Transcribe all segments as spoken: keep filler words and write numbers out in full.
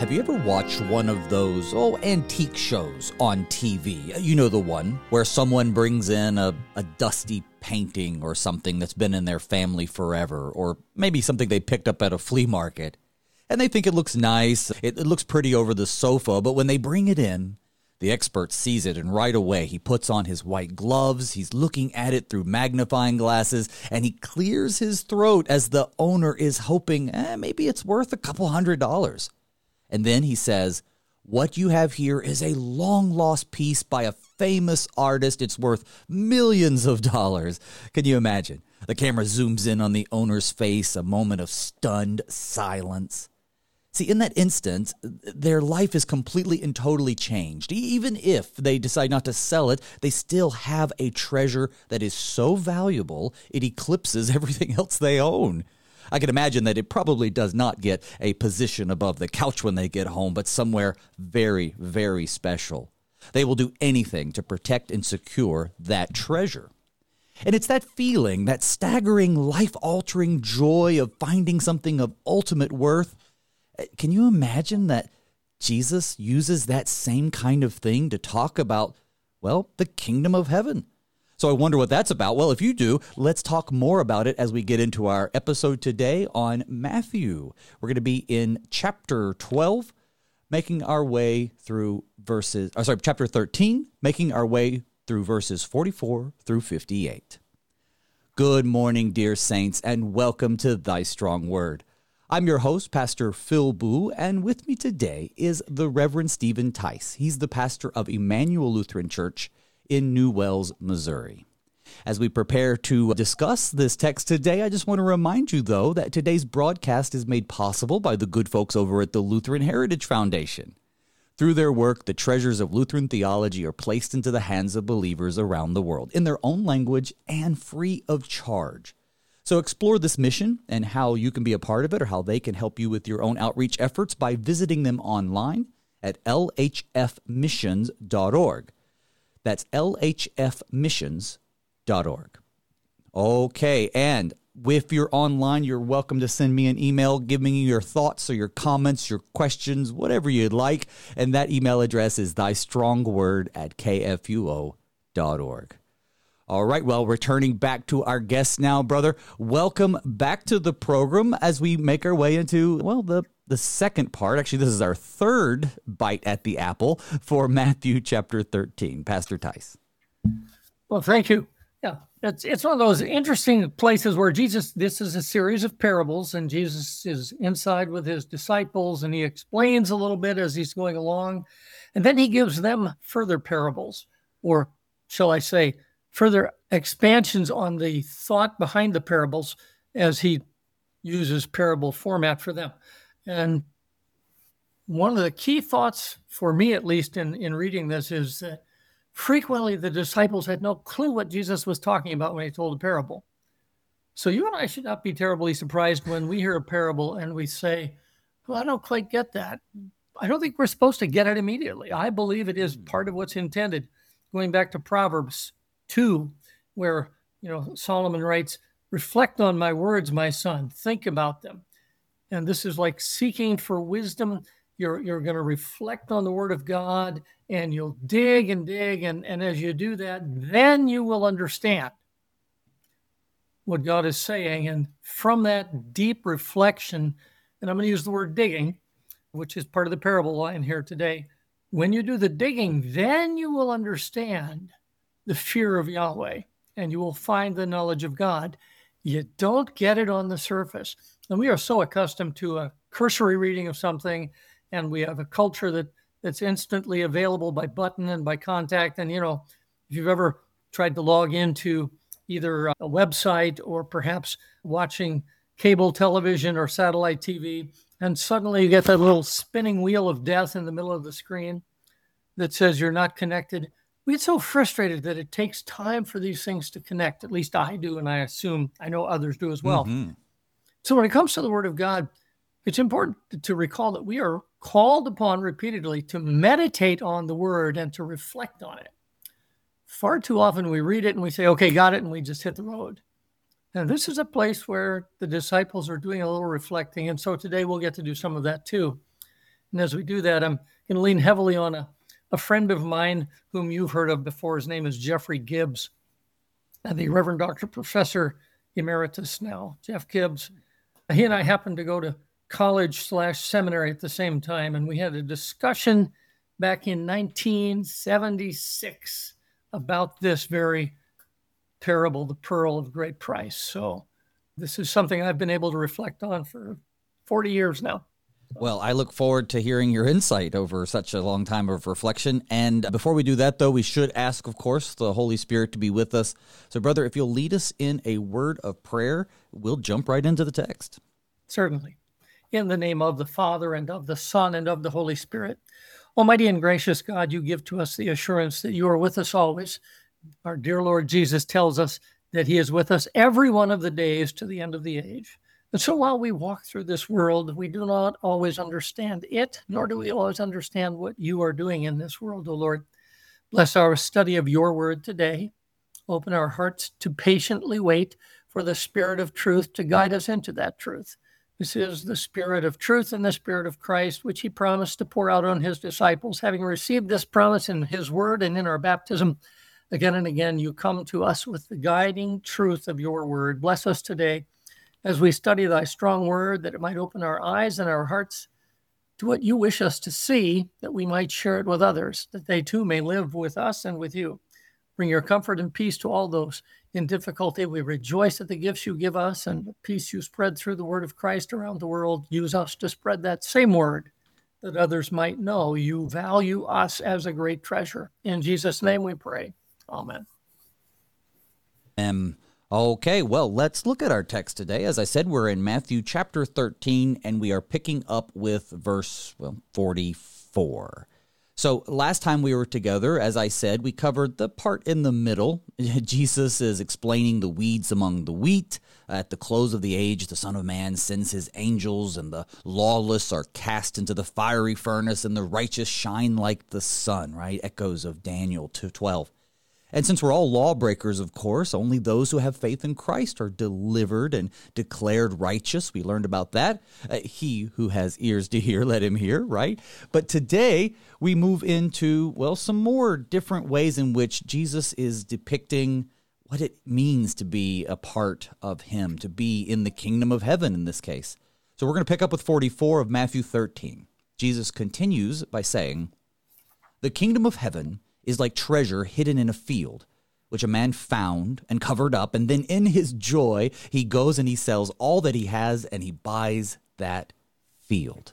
Have you ever watched one of those, oh, antique shows on T V? You know the one where someone brings in a, a dusty painting or something that's been in their family forever, or maybe something they picked up at a flea market, and they think it looks nice, it, it looks pretty over the sofa, but when they bring it in, the expert sees it, and right away he puts on his white gloves, he's looking at it through magnifying glasses, and he clears his throat as the owner is hoping, eh, maybe it's worth a couple hundred dollars. And then he says, what you have here is a long-lost piece by a famous artist. It's worth millions of dollars. Can you imagine? The camera zooms in on the owner's face, a moment of stunned silence. See, in that instant, their life is completely and totally changed. Even if they decide not to sell it, they still have a treasure that is so valuable, it eclipses everything else they own. I can imagine that it probably does not get a position above the couch when they get home, but somewhere very, very special. They will do anything to protect and secure that treasure. And it's that feeling, that staggering, life-altering joy of finding something of ultimate worth. Can you imagine that Jesus uses that same kind of thing to talk about, well, the kingdom of heaven? So I wonder what that's about. Well, if you do, let's talk more about it as we get into our episode today on Matthew. We're going to be in chapter twelve, making our way through verses, or sorry, chapter thirteen, making our way through verses forty-four through fifty-eight. Good morning, dear saints, and welcome to Thy Strong Word. I'm your host, Pastor Phil Boo, and with me today is the Reverend Stephen Tice. He's the pastor of Emmanuel Lutheran Church in New Wells, Missouri. As we prepare to discuss this text today, I just want to remind you, though, that today's broadcast is made possible by the good folks over at the Lutheran Heritage Foundation. Through their work, the treasures of Lutheran theology are placed into the hands of believers around the world in their own language and free of charge. So explore this mission and how you can be a part of it or how they can help you with your own outreach efforts by visiting them online at l h f missions dot org. That's l h f missions dot org. Okay, and if you're online, you're welcome to send me an email giving me your thoughts or your comments, your questions, whatever you'd like. And that email address is thystrongword at k f u o dot org. All right, well, returning back to our guests now, brother, welcome back to the program as we make our way into, well, the The second part. Actually, this is our third bite at the apple for Matthew chapter thirteen. Pastor Tice. Well, thank you. Yeah, it's it's one of those interesting places where Jesus, this is a series of parables, and Jesus is inside with his disciples, and he explains a little bit as he's going along, and then he gives them further parables, or shall I say, further expansions on the thought behind the parables as he uses parable format for them. And one of the key thoughts, for me at least, in, in reading this is that frequently the disciples had no clue what Jesus was talking about when he told a parable. So you and I should not be terribly surprised when we hear a parable and we say, well, I don't quite get that. I don't think we're supposed to get it immediately. I believe it is part of what's intended. Going back to Proverbs two, where, you know, Solomon writes, reflect on my words, my son, think about them. And this is like seeking for wisdom. You're, you're going to reflect on the word of God, and you'll dig and dig. And, and as you do that, then you will understand what God is saying. And from that deep reflection, and I'm going to use the word digging, which is part of the parable line here today. When you do the digging, then you will understand the fear of Yahweh, and you will find the knowledge of God. You don't get it on the surface. And we are so accustomed to a cursory reading of something, and we have a culture that, that's instantly available by button and by contact. And, you know, if you've ever tried to log into either a website or perhaps watching cable television or satellite T V, and suddenly you get that little spinning wheel of death in the middle of the screen that says you're not connected, we get so frustrated that it takes time for these things to connect. At least I do, and I assume I know others do as well. Mm-hmm. So when it comes to the Word of God, it's important to recall that we are called upon repeatedly to meditate on the Word and to reflect on it. Far too often we read it and we say, okay, got it, and we just hit the road. And this is a place where the disciples are doing a little reflecting, and so today we'll get to do some of that too. And as we do that, I'm going to lean heavily on a, a friend of mine whom you've heard of before. His name is Jeffrey Gibbs, and the Reverend Doctor Professor Emeritus now, Jeff Gibbs. He and I happened to go to college slash seminary at the same time, and we had a discussion back in nineteen seventy-six about this very parable, the pearl of great price. So this is something I've been able to reflect on for forty years now. Well, I look forward to hearing your insight over such a long time of reflection. And before we do that, though, we should ask, of course, the Holy Spirit to be with us. So, brother, if you'll lead us in a word of prayer, we'll jump right into the text. Certainly. In the name of the Father, and of the Son, and of the Holy Spirit. Almighty and gracious God, you give to us the assurance that you are with us always. Our dear Lord Jesus tells us that he is with us every one of the days to the end of the age. And so while we walk through this world, we do not always understand it, nor do we always understand what you are doing in this world, O Lord. Bless our study of your word today. Open our hearts to patiently wait for the Spirit of truth to guide us into that truth. This is the Spirit of truth and the Spirit of Christ, which he promised to pour out on his disciples. Having received this promise in his word and in our baptism, again and again, you come to us with the guiding truth of your word. Bless us today as we study thy strong word, that it might open our eyes and our hearts to what you wish us to see, that we might share it with others, that they too may live with us and with you. Bring your comfort and peace to all those in difficulty. We rejoice at the gifts you give us and the peace you spread through the word of Christ around the world. Use us to spread that same word, that others might know you value us as a great treasure. In Jesus' name we pray. Amen. Um, okay, well, let's look at our text today. As I said, we're in Matthew chapter thirteen, and we are picking up with verse, well, forty-four. So last time we were together, as I said, we covered the part in the middle. Jesus is explaining the weeds among the wheat. At the close of the age, the Son of Man sends his angels, and the lawless are cast into the fiery furnace, and the righteous shine like the sun, right? Echoes of Daniel two twelve. And since we're all lawbreakers, of course, only those who have faith in Christ are delivered and declared righteous. We learned about that. Uh, he who has ears to hear, let him hear, right? But today we move into, well, some more different ways in which Jesus is depicting what it means to be a part of him, to be in the kingdom of heaven in this case. So we're going to pick up with forty-four of Matthew thirteen. Jesus continues by saying, "The kingdom of heaven is like treasure hidden in a field, which a man found and covered up, and then in his joy he goes and he sells all that he has and he buys that field.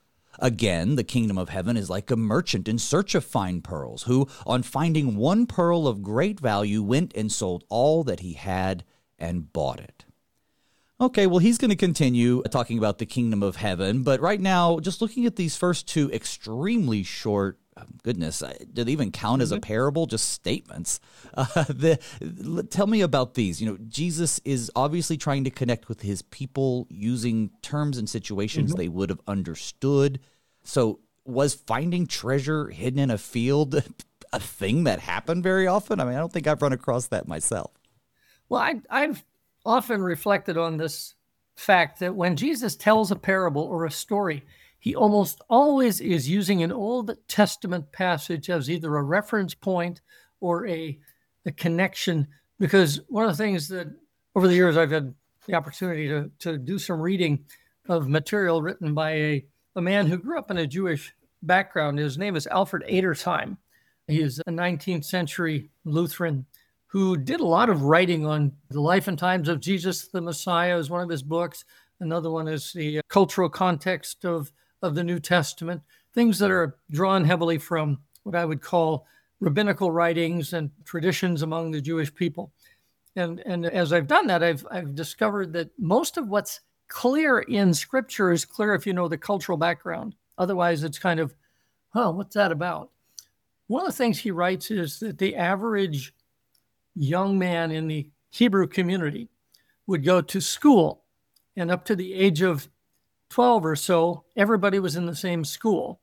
Again, the kingdom of heaven is like a merchant in search of fine pearls, who, on finding one pearl of great value, went and sold all that he had and bought it." Okay, well, he's going to continue talking about the kingdom of heaven, but right now, just looking at these first two extremely short, oh, goodness, do they even count as a parable? Just statements. Uh, the, tell me about these. You know, Jesus is obviously trying to connect with his people using terms and situations mm-hmm. they would have understood. So was finding treasure hidden in a field a thing that happened very often? I mean, I don't think I've run across that myself. Well, I, I've often reflected on this fact that when Jesus tells a parable or a story, he almost always is using an Old Testament passage as either a reference point or a, a connection, because one of the things that over the years I've had the opportunity to, to do some reading of material written by a, a man who grew up in a Jewish background. His name is Alfred Edersheim. He is a nineteenth century Lutheran who did a lot of writing on the life and times of Jesus the Messiah is one of his books. Another one is the cultural context of, of the New Testament, things that are drawn heavily from what I would call rabbinical writings and traditions among the Jewish people. And, and as I've done that, I've, I've discovered that most of what's clear in Scripture is clear if you know the cultural background. Otherwise, it's kind of, oh, what's that about? One of the things he writes is that the average young man in the Hebrew community would go to school, and up to the age of twelve or so, everybody was in the same school.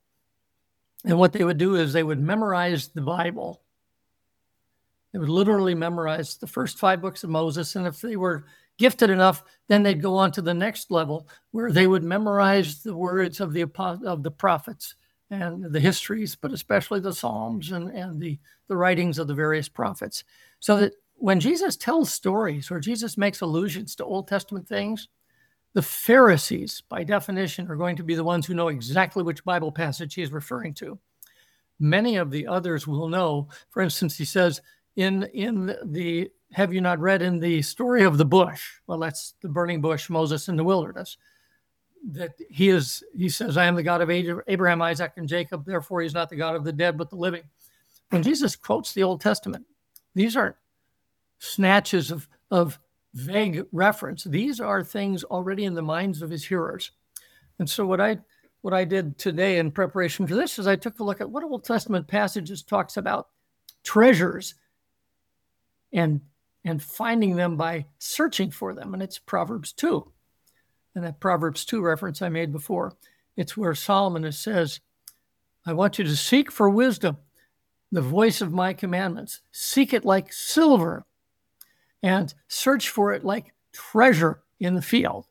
And what they would do is they would memorize the Bible. They would literally memorize the first five books of Moses, and if they were gifted enough, then they'd go on to the next level where they would memorize the words of the of the prophets and the histories, but especially the Psalms and, and the, the writings of the various prophets. So that when Jesus tells stories or Jesus makes allusions to Old Testament things, the Pharisees, by definition, are going to be the ones who know exactly which Bible passage he is referring to. Many of the others will know. For instance, he says, in, in the, have you not read in the story of the bush? Well, that's the burning bush, Moses in the wilderness. That he is, he says, I am the God of Abraham, Isaac, and Jacob. Therefore, he's not the God of the dead, but the living. When Jesus quotes the Old Testament, these aren't snatches of, of vague reference. These are things already in the minds of his hearers. And so what I what I did today in preparation for this is I took a look at what Old Testament passages talks about treasures and and finding them by searching for them. And it's Proverbs two. And that Proverbs two reference I made before, it's where Solomon says, I want you to seek for wisdom, the voice of my commandments. Seek it like silver and search for it like treasure in the field.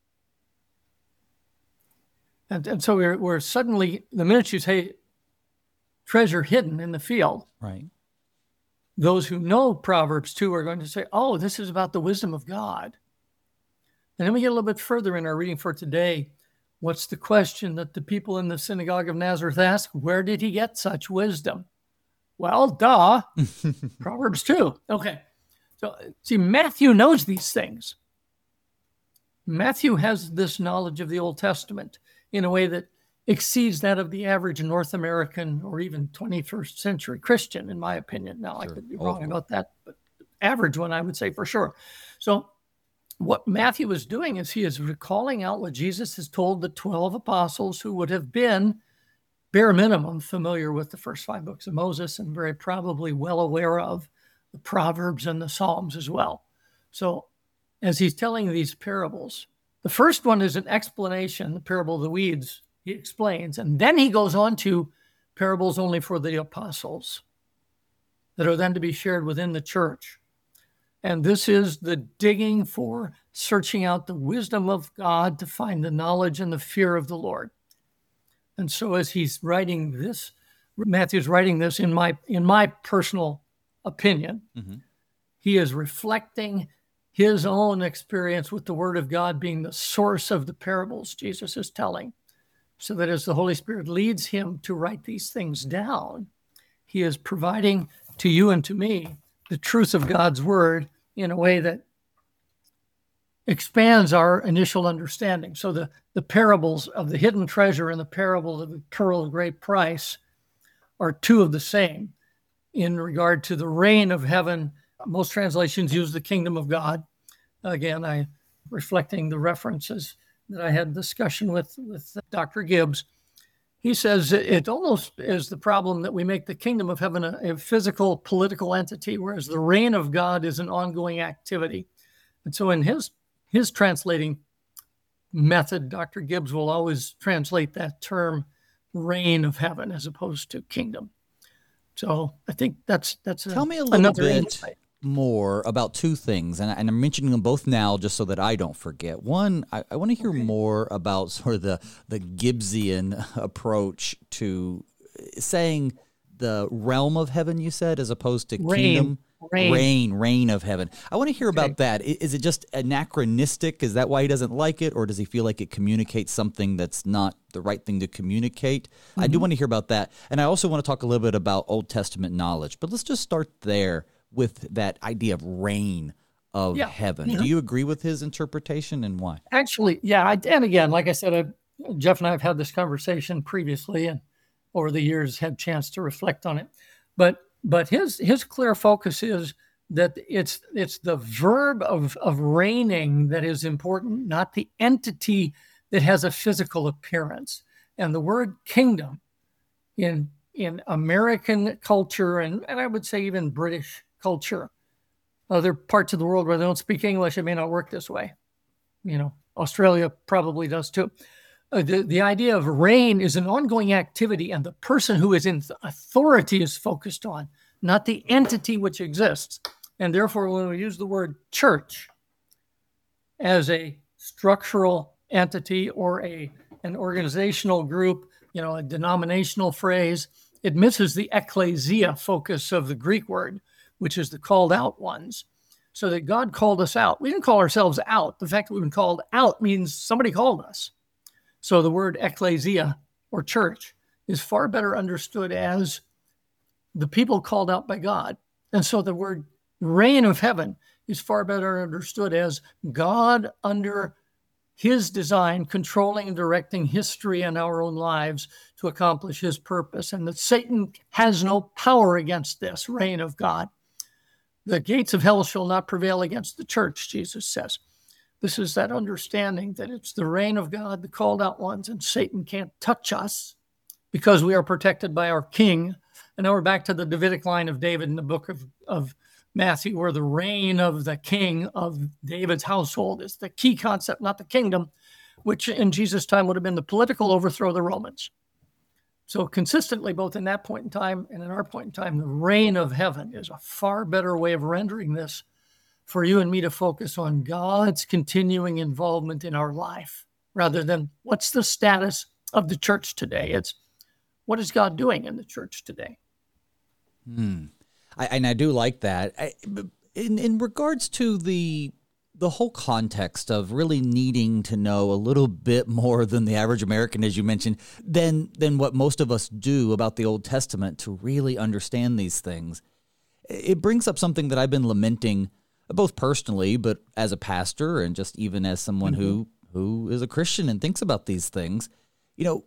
And, and so we're, we're suddenly, the minute you say treasure hidden in the field, right? Those who know Proverbs two are going to say, oh, this is about the wisdom of God. And then we get a little bit further in our reading for today. What's the question that the people in the synagogue of Nazareth ask? Where did he get such wisdom? Well, duh, Proverbs two. Okay. So, see, Matthew knows these things. Matthew has this knowledge of the Old Testament in a way that exceeds that of the average North American or even twenty-first century Christian, in my opinion. Now, sure. I could be wrong oh. about that, but average one, I would say for sure. So what Matthew is doing is he is recalling out what Jesus has told the twelve apostles who would have been, bare minimum, familiar with the first five books of Moses and very probably well aware of the Proverbs and the Psalms as well. So as he's telling these parables, the first one is an explanation, the parable of the weeds, he explains, and then he goes on to parables only for the apostles that are then to be shared within the church. And this is the digging for searching out the wisdom of God to find the knowledge and the fear of the Lord. And so as he's writing this, Matthew's writing this in my in my personal opinion, mm-hmm. he is reflecting his own experience with the Word of God being the source of the parables Jesus is telling, so that as the Holy Spirit leads him to write these things down, he is providing to you and to me the truth of God's Word in a way that expands our initial understanding. So the, the parables of the hidden treasure and the parable of the pearl of great price are two of the same. In regard to the reign of heaven, most translations use the kingdom of God. Again, I reflecting the references that I had discussion with, with Doctor Gibbs. He says it almost is the problem that we make the kingdom of heaven a, a physical, political entity, whereas the reign of God is an ongoing activity. And so in his, his translating method, Doctor Gibbs will always translate that term reign of heaven as opposed to kingdom. So I think that's that's Tell a, me a little another bit insight. more about two things, and, I, and I'm mentioning them both now just so that I don't forget. One, I, I want to hear okay. more about sort of the, the Gibbsian approach to saying the realm of heaven, you said, as opposed to reign. kingdom. Reign. reign, reign of heaven. I want to hear okay. about that. Is it just anachronistic? Is that why he doesn't like it? Or does he feel like it communicates something that's not the right thing to communicate? Mm-hmm. I do want to hear about that. And I also want to talk a little bit about Old Testament knowledge. But let's just start there with that idea of reign of yeah. heaven. Mm-hmm. Do you agree with his interpretation, and why? Actually, yeah. I, and again, like I said, I, Jeff and I have had this conversation previously and over the years had a chance to reflect on it. But But his his clear focus is that it's it's the verb of, of reigning that is important, not the entity that has a physical appearance. And the word kingdom in in American culture, and, and I would say even British culture, other parts of the world where they don't speak English, it may not work this way. You know, Australia probably does too. Uh, the, the idea of reign is an ongoing activity, and the person who is in authority is focused on, not the entity which exists. And therefore, when we use the word church, as a structural entity or a an organizational group, you know, a denominational phrase. It misses the ecclesia focus of the Greek word, which is the called out ones. So that God called us out. We didn't call ourselves out. The fact that we've been called out means somebody called us. So the word ecclesia or church is far better understood as the people called out by God. And so the word reign of heaven is far better understood as God under his design, controlling and directing history and our own lives to accomplish his purpose, and that Satan has no power against this reign of God. The gates of hell shall not prevail against the church, Jesus says. This is that understanding that it's the reign of God, the called out ones, and Satan can't touch us because we are protected by our king. And now we're back to the Davidic line of David in the book of, of Matthew, where the reign of the king of David's household is the key concept, not the kingdom, which in Jesus' time would have been the political overthrow of the Romans. So consistently, both in that point in time and in our point in time, the reign of heaven is a far better way of rendering this for you and me to focus on God's continuing involvement in our life, rather than what's the status of the church today. It's what is God doing in the church today? Hmm. I, and I do like that. I, in in regards to the the whole context of really needing to know a little bit more than the average American, as you mentioned, than than what most of us do about the Old Testament to really understand these things, it brings up something that I've been lamenting, both personally, but as a pastor and just even as someone mm-hmm. who who is a Christian and thinks about these things. You know,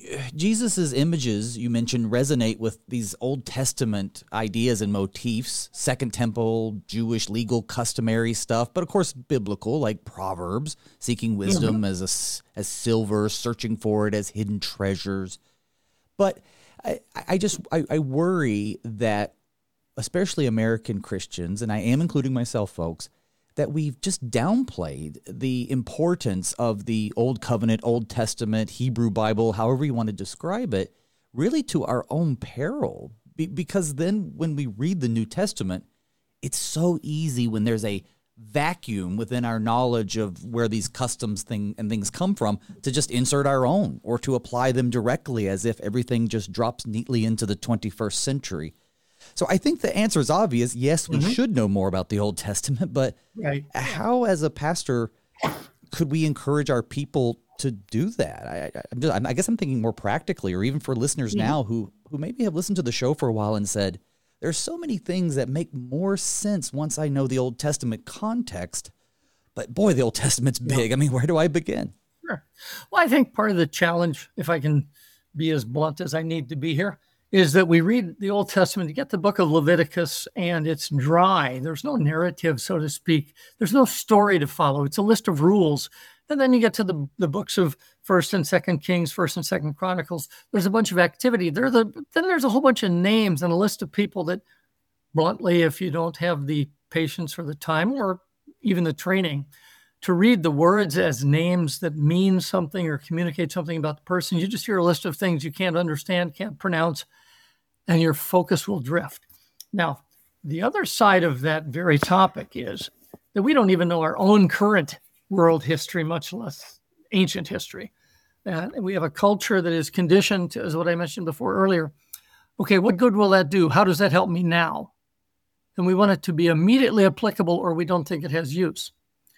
Jesus's images, you mentioned, resonate with these Old Testament ideas and motifs, Second Temple, Jewish legal customary stuff, but of course biblical, like Proverbs, seeking wisdom mm-hmm. as a, as silver, searching for it as hidden treasures. But I, I just I, I worry that, especially American Christians, and I am including myself, folks, that we've just downplayed the importance of the Old Covenant, Old Testament, Hebrew Bible, however you want to describe it, really to our own peril. Be- because then when we read the New Testament, it's so easy when there's a vacuum within our knowledge of where these customs thing and things come from to just insert our own or to apply them directly as if everything just drops neatly into the twenty-first century. So I think the answer is obvious. Yes, we mm-hmm. should know more about the Old Testament, but right. how, as a pastor, could we encourage our people to do that? I, I, I'm just, I guess I'm thinking more practically, or even for listeners mm-hmm. now who, who maybe have listened to the show for a while and said, there's so many things that make more sense once I know the Old Testament context, but boy, the Old Testament's big. Yeah. I mean, where do I begin? Sure. Well, I think part of the challenge, if I can be as blunt as I need to be here, is that we read the Old Testament, you get the book of Leviticus, and it's dry. There's no narrative, so to speak. There's no story to follow. It's a list of rules. And then you get to the, the books of First and Second Kings, First and Second Chronicles. There's a bunch of activity. There the, then there's a whole bunch of names and a list of people that, bluntly, if you don't have the patience or the time or even the training to read the words as names that mean something or communicate something about the person, you just hear a list of things you can't understand, can't pronounce, and your focus will drift. Now, the other side of that very topic is that we don't even know our own current world history, much less ancient history. And we have a culture that is conditioned to, as what I mentioned before earlier. Okay, what good will that do? How does that help me now? And we want it to be immediately applicable, or we don't think it has use.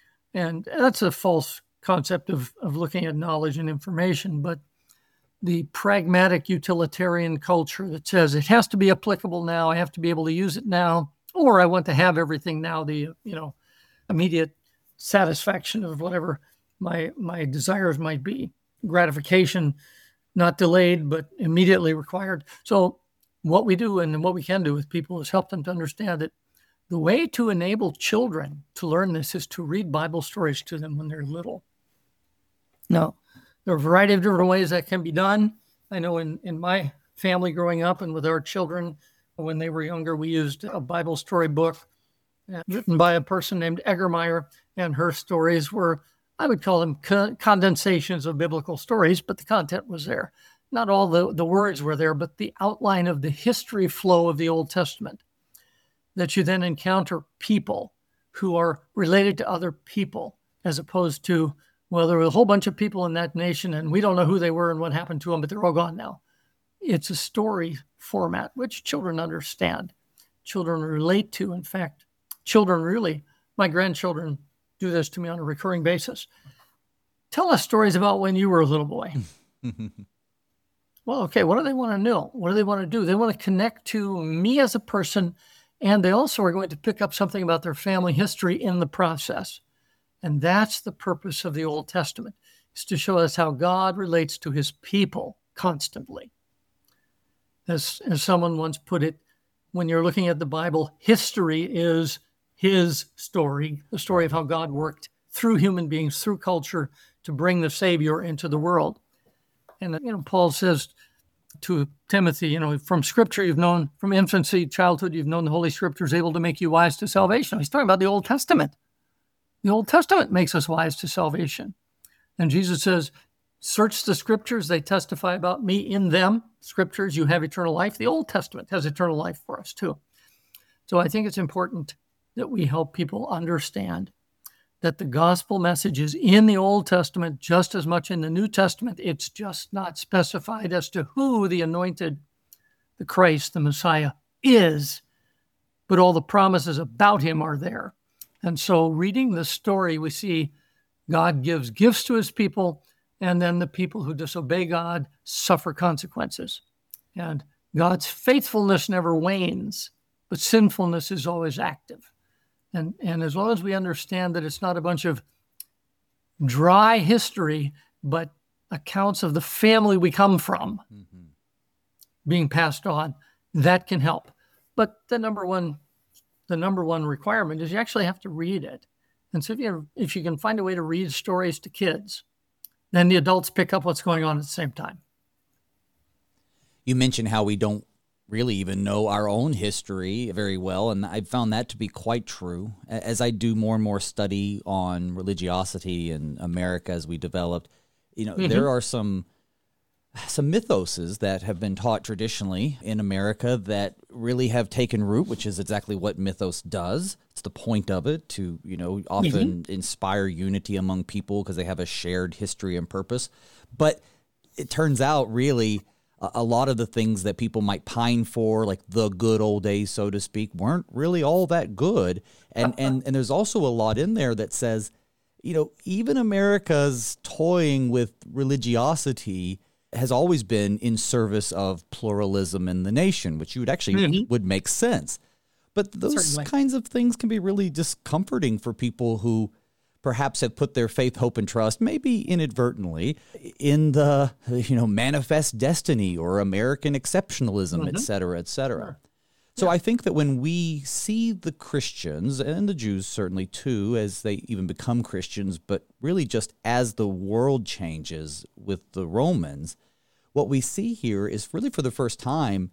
And that's a false concept of, of looking at knowledge and information, but the pragmatic utilitarian culture that says it has to be applicable now, I have to be able to use it now, or I want to have everything now, the, you know, immediate satisfaction of whatever my my desires might be, gratification, not delayed, but immediately required. So what we do and what we can do with people is help them to understand that the way to enable children to learn this is to read Bible stories to them when they're little. Now, there are a variety of different ways that can be done. I know in, in my family growing up and with our children, when they were younger, we used a Bible story book uh, written by a person named Eggermeyer, and her stories were, I would call them co- condensations of biblical stories, but the content was there. Not all the, the words were there, but the outline of the history flow of the Old Testament, that you then encounter people who are related to other people, as opposed to, well, there were a whole bunch of people in that nation and we don't know who they were and what happened to them, but they're all gone now. It's a story format, which children understand, children relate to. In fact, children really, my grandchildren do this to me on a recurring basis. Tell us stories about when you were a little boy. Well, okay, what do they want to know? What do they want to do? They want to connect to me as a person, and they also are going to pick up something about their family history in the process. And that's the purpose of the Old Testament, is to show us how God relates to his people constantly. As, as someone once put it, when you're looking at the Bible, history is his story, the story of how God worked through human beings, through culture, to bring the Savior into the world. And, you know, Paul says to Timothy, you know, from Scripture you've known, from infancy, childhood, you've known the Holy Scriptures able to make you wise to salvation. He's talking about the Old Testament. The Old Testament makes us wise to salvation. And Jesus says, search the Scriptures, they testify about me. In them, Scriptures, you have eternal life. The Old Testament has eternal life for us too. So I think it's important that we help people understand that the gospel message is in the Old Testament just as much in the New Testament. It's just not specified as to who the anointed, the Christ, the Messiah is, but all the promises about him are there. And so reading the story, we see God gives gifts to his people, and then the people who disobey God suffer consequences. And God's faithfulness never wanes, but sinfulness is always active. And, and as long as we understand that it's not a bunch of dry history, but accounts of the family we come from mm-hmm. being passed on, that can help. But the number one, the number one requirement is you actually have to read it. And so if you, if you can find a way to read stories to kids, then the adults pick up what's going on at the same time. You mentioned how we don't really even know our own history very well, and I've found that to be quite true. As I do more and more study on religiosity in America as we developed, you know, mm-hmm. there are some some mythoses that have been taught traditionally in America that really have taken root, which is exactly what mythos does. It's the point of it, to, you know, often mm-hmm. inspire unity among people because they have a shared history and purpose. But it turns out really a lot of the things that people might pine for, like the good old days, so to speak, weren't really all that good. And and and there's also a lot in there that says, you know, even America's toying with religiosity has always been in service of pluralism in the nation, which you would actually mm-hmm. would make sense. But those Certainly. kinds of things can be really discomforting for people who perhaps have put their faith, hope, and trust, maybe inadvertently, in the, you know, manifest destiny or American exceptionalism, mm-hmm. et cetera, et cetera. Sure. So yeah. I think that when we see the Christians, and the Jews certainly too, as they even become Christians, but really just as the world changes with the Romans, what we see here is really for the first time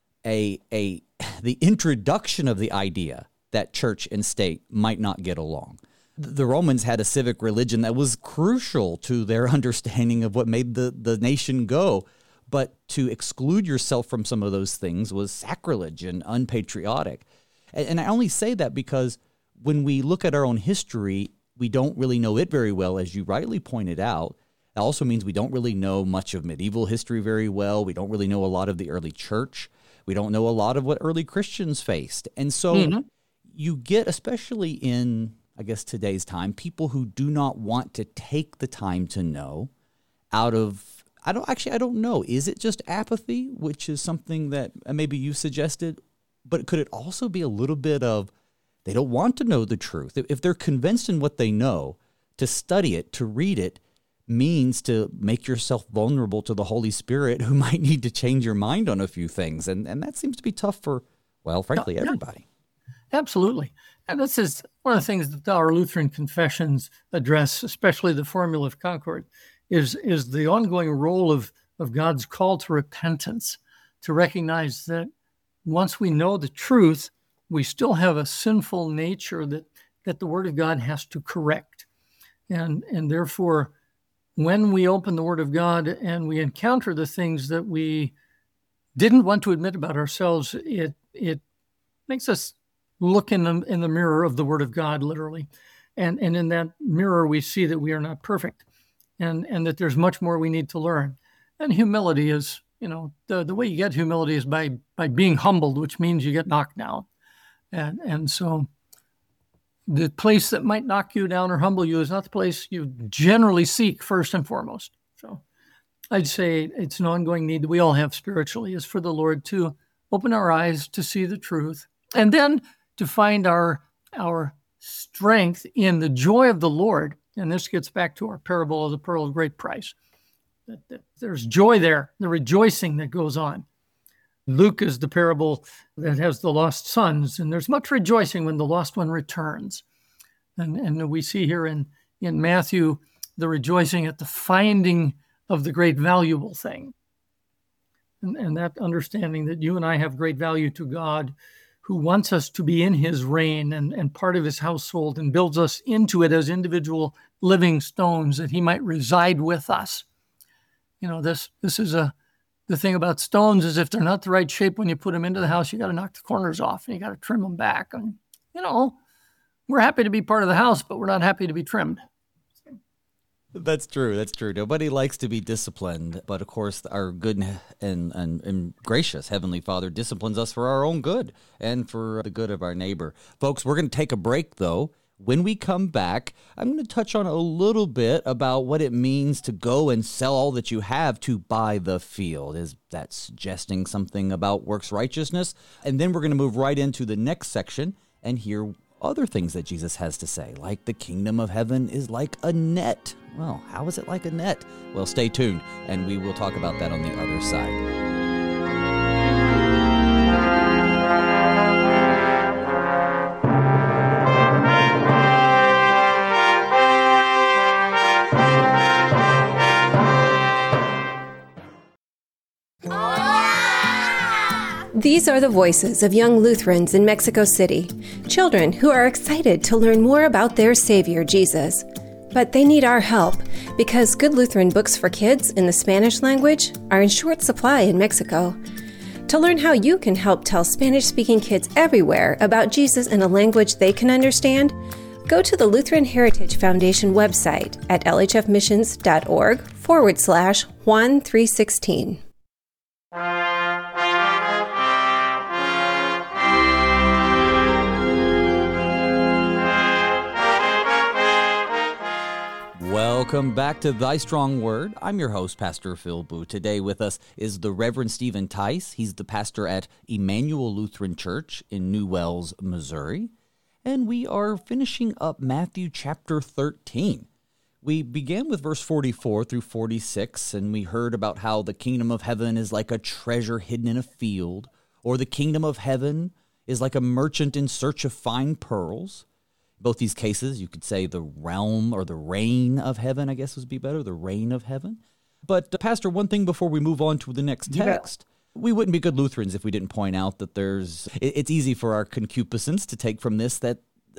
a a the introduction of the idea that church and state might not get along. The Romans had a civic religion that was crucial to their understanding of what made the, the nation go. But to exclude yourself from some of those things was sacrilege and unpatriotic. And, and I only say that because when we look at our own history, we don't really know it very well, as you rightly pointed out. That also means we don't really know much of medieval history very well. We don't really know a lot of the early church. We don't know a lot of what early Christians faced. And so mm-hmm. you get, especially in, I guess, today's time, people who do not want to take the time to know out of, I don't actually, I don't know. Is it just apathy, which is something that maybe you suggested, but could it also be a little bit of they don't want to know the truth? If they're convinced in what they know, to study it, to read it, means to make yourself vulnerable to the Holy Spirit, who might need to change your mind on a few things. And, and that seems to be tough for, well, frankly, yeah, everybody. Absolutely. And this is one of the things that our Lutheran confessions address, especially the Formula of Concord, is, is the ongoing role of, of God's call to repentance, to recognize that once we know the truth, we still have a sinful nature that, that the Word of God has to correct. And, and therefore, when we open the Word of God and we encounter the things that we didn't want to admit about ourselves, it it makes us look in the in the mirror of the Word of God, literally, And, and in that mirror, we see that we are not perfect and, and that there's much more we need to learn. And humility is, you know, the, the way you get humility is by by being humbled, which means you get knocked down. And, and so the place that might knock you down or humble you is not the place you generally seek first and foremost. So I'd say it's an ongoing need that we all have spiritually, is for the Lord to open our eyes to see the truth, and then to find our, our strength in the joy of the Lord. And this gets back to our parable of the pearl of great price. That, that there's joy there, the rejoicing that goes on. Luke is the parable that has the lost sons, and there's much rejoicing when the lost one returns. And, and we see here in, in Matthew the rejoicing at the finding of the great valuable thing. And, and that understanding that you and I have great value to God, who wants us to be in his reign and, and part of his household, and builds us into it as individual living stones that he might reside with us. You know, this this is a the thing about stones is if they're not the right shape when you put them into the house, you got to knock the corners off and you got to trim them back. And, you know, we're happy to be part of the house, but we're not happy to be trimmed. That's true. That's true. Nobody likes to be disciplined, but of course our good and, and, and gracious Heavenly Father disciplines us for our own good and for the good of our neighbor. Folks, we're going to take a break, though. When we come back, I'm going to touch on a little bit about what it means to go and sell all that you have to buy the field. Is that suggesting something about works righteousness? And then we're going to move right into the next section and hear other things that Jesus has to say, like the kingdom of heaven is like a net. Well, how is it like a net? Well, stay tuned, and we will talk about that on the other side. These are the voices of young Lutherans in Mexico City, children who are excited to learn more about their Savior, Jesus. But they need our help because good Lutheran books for kids in the Spanish language are in short supply in Mexico. To learn how you can help tell Spanish-speaking kids everywhere about Jesus in a language they can understand, go to the Lutheran Heritage Foundation website at lhfmissions.org forward slash Juan three sixteen. Welcome back to Thy Strong Word. I'm your host, Pastor Phil Boo. Today with us is the Reverend Stephen Tice. He's the pastor at Emmanuel Lutheran Church in New Wells, Missouri. And we are finishing up Matthew chapter thirteen. We began with verse forty-four through forty-six, and we heard about how the kingdom of heaven is like a treasure hidden in a field, or the kingdom of heaven is like a merchant in search of fine pearls. Both these cases, you could say the realm or the reign of heaven, I guess would be better, the reign of heaven. But, uh, Pastor, one thing before we move on to the next text, yeah. we wouldn't be good Lutherans if we didn't point out that there's, it, it's easy for our concupiscence to take from this that uh,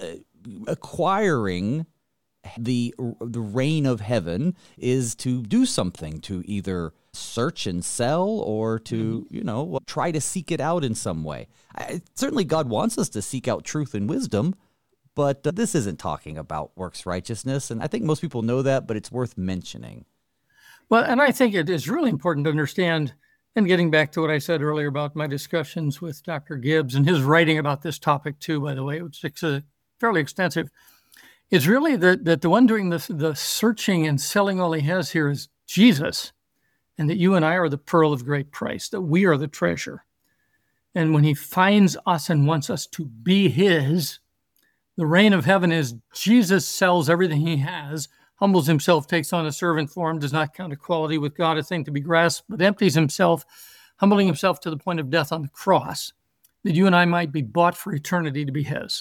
acquiring the the reign of heaven is to do something, to either search and sell or to, mm-hmm. you know, try to seek it out in some way. I, certainly God wants us to seek out truth and wisdom, but uh, this isn't talking about works righteousness, and I think most people know that, but it's worth mentioning. Well, and I think it is really important to understand, and getting back to what I said earlier about my discussions with Doctor Gibbs and his writing about this topic too, by the way, which is uh, fairly extensive, it's really that, that the one doing the, the searching and selling all he has here is Jesus, and that you and I are the pearl of great price, that we are the treasure. And when he finds us and wants us to be his, the reign of heaven is Jesus sells everything he has, humbles himself, takes on a servant form, does not count equality with God a thing to be grasped, but empties himself, humbling himself to the point of death on the cross, that you and I might be bought for eternity to be his.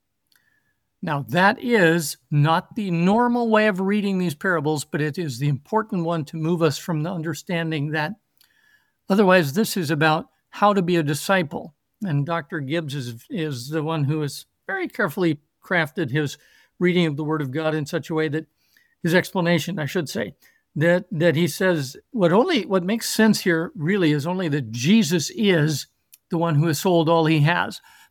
Now, that is not the normal way of reading these parables, but it is the important one to move us from the understanding that otherwise this is about how to be a disciple. And Doctor Gibbs is, is the one who is very carefully crafted his reading of the Word of God in such a way that his explanation, I should say, that that he says what only what makes sense here really is only that Jesus is the one who has sold all he has.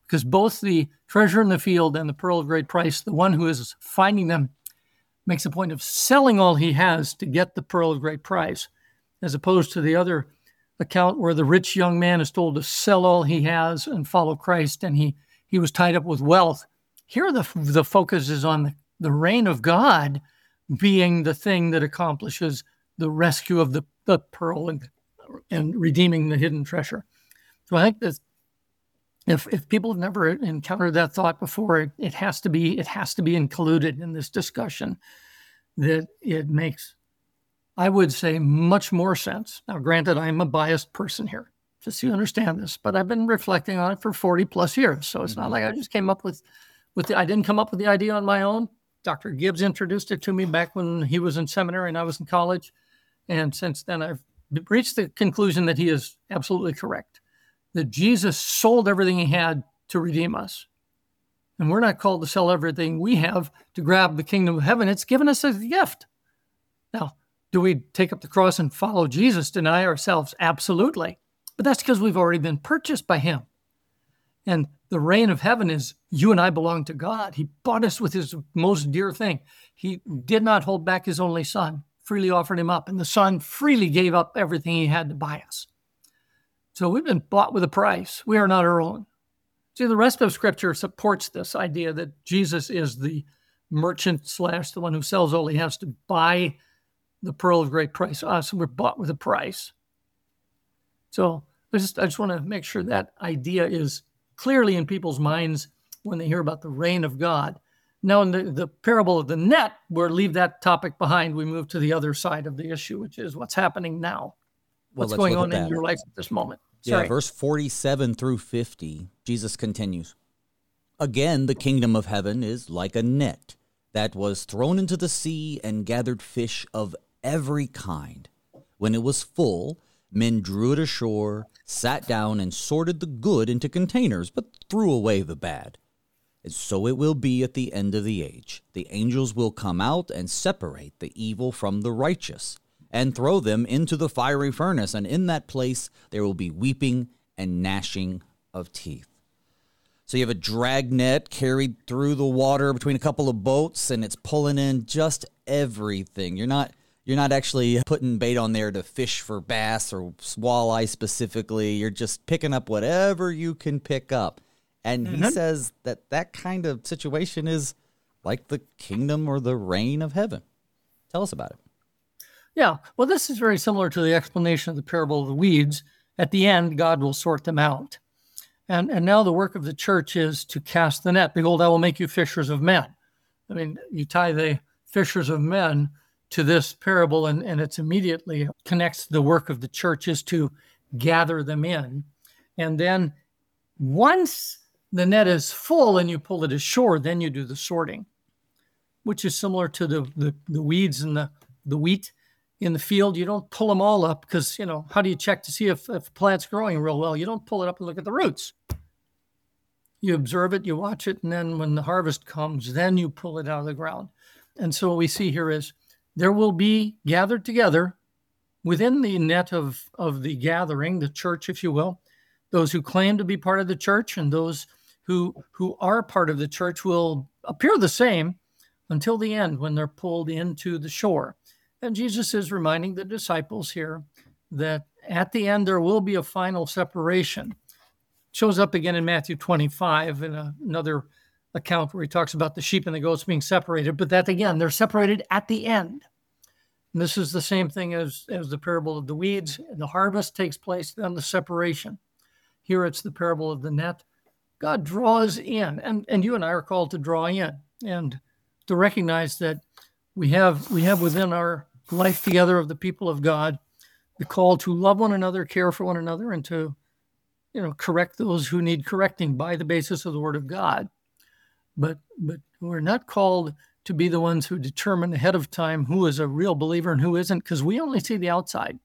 because both the treasure in the field and the pearl of great price, the one who is finding them makes a point of selling all he has to get the pearl of great price, as opposed to the other account where the rich young man is told to sell all he has and follow Christ, and he, he was tied up with wealth. Here the, the focus is on the, the reign of God being the thing that accomplishes the rescue of the, the pearl and, and redeeming the hidden treasure. So I think that if if people have never encountered that thought before, it, it has to be it has to be included in this discussion. That it makes, I would say, much more sense. Now, granted, I'm a biased person here, just so you understand this, but I've been reflecting on it for forty plus years. So it's mm-hmm. not like I just came up with, with the, I didn't come up with the idea on my own. Doctor Gibbs introduced it to me back when he was in seminary and I was in college. And since then, I've reached the conclusion that he is absolutely correct, that Jesus sold everything he had to redeem us. And we're not called to sell everything we have to grab the kingdom of heaven. It's given us as a gift. Now, do we take up the cross and follow Jesus, deny ourselves? Absolutely. But that's because we've already been purchased by him. And the reign of heaven is you and I belong to God. He bought us with his most dear thing. He did not hold back his only son, freely offered him up. And the son freely gave up everything he had to buy us. So we've been bought with a price. We are not our own. See, the rest of Scripture supports this idea that Jesus is the merchant slash the one who sells all he has to buy the pearl of great price. Us, we're bought with a price. So I just, I just want to make sure that idea is clearly in people's minds when they hear about the reign of God. Now, in the, the parable of the net, we'll leave that topic behind. We move to the other side of the issue, which is what's happening now. What's well, going on in your life at this moment? Sorry. Yeah, verse forty-seven through fifty, Jesus continues. Again, the kingdom of heaven is like a net that was thrown into the sea and gathered fish of every kind. When it was full, men drew it ashore, sat down, and sorted the good into containers, but threw away the bad. And so it will be at the end of the age. The angels will come out and separate the evil from the righteous, and throw them into the fiery furnace, and in that place there will be weeping and gnashing of teeth. So you have a drag net carried through the water between a couple of boats, and it's pulling in just everything. You're not you're not actually putting bait on there to fish for bass or walleye specifically. You're just picking up whatever you can pick up. And he mm-hmm. says that that kind of situation is like the kingdom or the reign of heaven. Tell us about it. Yeah, well, this is very similar to the explanation of the parable of the weeds. At the end, God will sort them out. And and now the work of the church is to cast the net. Behold, I will make you fishers of men. I mean, you tie the fishers of men to this parable, and, and it's immediately connects the work of the church is to gather them in. And then once the net is full and you pull it ashore, then you do the sorting, which is similar to the, the, the weeds and the, the wheat. In the field, you don't pull them all up because, you know, how do you check to see if, if a plant's growing real well? You don't pull it up and look at the roots. You observe it, you watch it, and then when the harvest comes, then you pull it out of the ground. And so what we see here is there will be gathered together within the net of, of the gathering, the church, if you will, those who claim to be part of the church and those who, who are part of the church will appear the same until the end when they're pulled into the shore. And Jesus is reminding the disciples here that at the end there will be a final separation. It shows up again in Matthew twenty-five in a, another account where he talks about the sheep and the goats being separated, but that again, they're separated at the end. And this is the same thing as, as the parable of the weeds. The harvest takes place, then the separation. Here it's the parable of the net. God draws in, and, and you and I are called to draw in and to recognize that we have we have within our life together of the people of God the call to love one another, care for one another, and to, you know, correct those who need correcting by the basis of the Word of God. But but we're not called to be the ones who determine ahead of time who is a real believer and who isn't, because we only see the outside.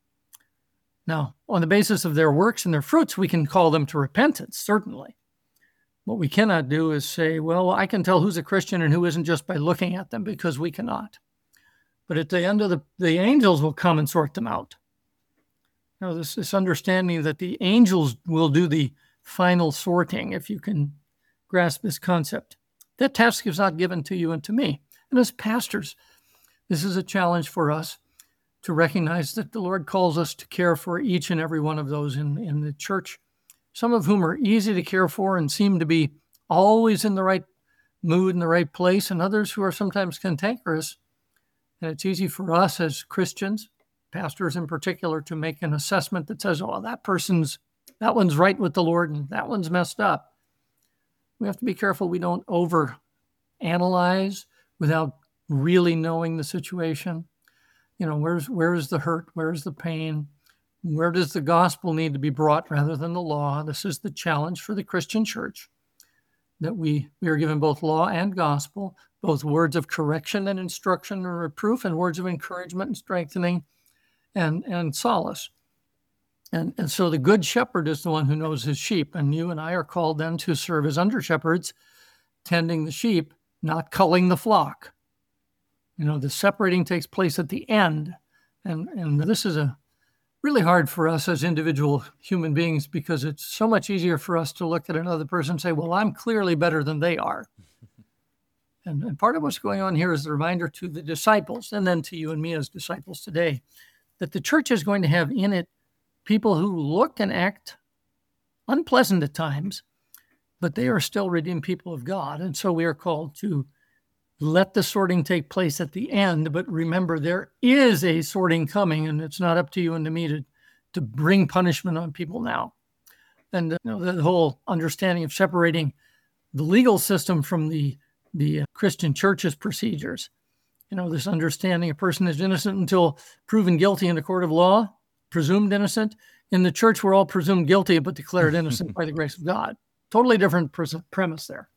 Now, on the basis of their works and their fruits, we can call them to repentance, certainly. What we cannot do is say, well, I can tell who's a Christian and who isn't just by looking at them, because we cannot. But at the end of the, the angels will come and sort them out. Now, this, this understanding that the angels will do the final sorting, if you can grasp this concept. That task is not given to you and to me. And as pastors, this is a challenge for us to recognize that the Lord calls us to care for each and every one of those in, in the church, some of whom are easy to care for and seem to be always in the right mood, in the right place, and others who are sometimes cantankerous. And it's easy for us as Christians, pastors in particular, to make an assessment that says, oh, that person's, that one's right with the Lord and that one's messed up. We have to be careful we don't over-analyze without really knowing the situation. You know, where's where is the hurt? Where's the pain? Where does the gospel need to be brought rather than the law? This is the challenge for the Christian church, that we, we are given both law and gospel, both words of correction and instruction and reproof, and words of encouragement and strengthening and, and solace. And, and so the good shepherd is the one who knows his sheep, and you and I are called then to serve as under-shepherds, tending the sheep, not culling the flock. You know, the separating takes place at the end. And, and this is a really hard for us as individual human beings, because it's so much easier for us to look at another person and say, well, I'm clearly better than they are. and, and part of what's going on here is the reminder to the disciples, and then to you and me as disciples today, that the church is going to have in it people who look and act unpleasant at times, but they are still redeemed people of God. And so we are called to let the sorting take place at the end, but remember there is a sorting coming, and it's not up to you and to me to, to bring punishment on people now. And uh, you know, the whole understanding of separating the legal system from the, the uh, Christian church's procedures. You know, this understanding a person is innocent until proven guilty in a court of law, presumed innocent. In the church, we're all presumed guilty, but declared innocent by the grace of God. Totally different pres- premise there.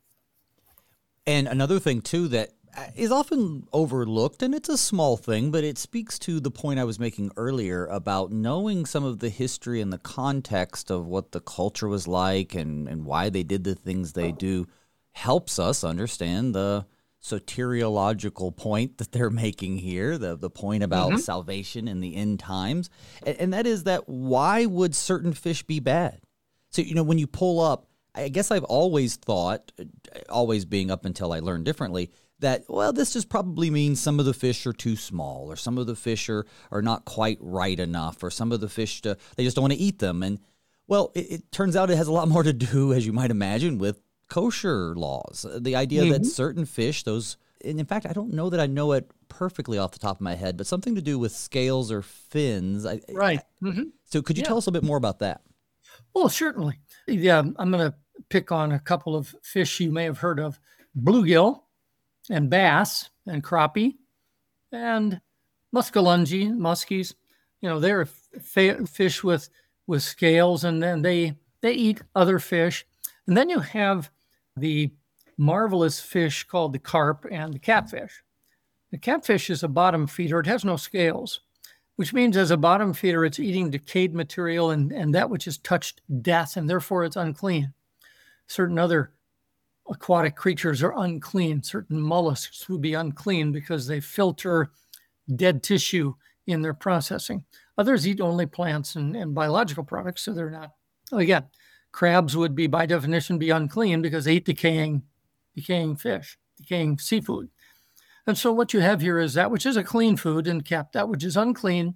And another thing, too, that is often overlooked, and it's a small thing, but it speaks to the point I was making earlier about knowing some of the history and the context of what the culture was like and, and why they did the things they do, helps us understand the soteriological point that they're making here, the, the point about mm-hmm. salvation in the end times. And, and that is that why would certain fish be bad? So, you know, when you pull up, I guess I've always thought, always being up until I learned differently, that, well, this just probably means some of the fish are too small, or some of the fish are, are not quite right enough, or some of the fish, to, they just don't want to eat them. And, well, it, it turns out it has a lot more to do, as you might imagine, with kosher laws. The idea mm-hmm. that certain fish, those, and in fact, I don't know that I know it perfectly off the top of my head, but something to do with scales or fins. I, right. Mm-hmm. So could you yeah. tell us a bit more about that? Well, certainly. Yeah, I'm going to pick on a couple of fish you may have heard of: bluegill and bass and crappie and muskellungi, muskies. You know, they're fa- fish with, with scales, and then they, they eat other fish. And then you have the marvelous fish called the carp and the catfish. The catfish is a bottom feeder. It has no scales, which means as a bottom feeder, it's eating decayed material and, and that which has touched death, and therefore it's unclean. Certain other aquatic creatures are unclean. Certain mollusks would be unclean because they filter dead tissue in their processing. Others eat only plants and, and biological products, so they're not. Again, crabs would be, by definition, be unclean because they eat decaying, decaying fish, decaying seafood. And so what you have here is that which is a clean food and kept, that which is unclean.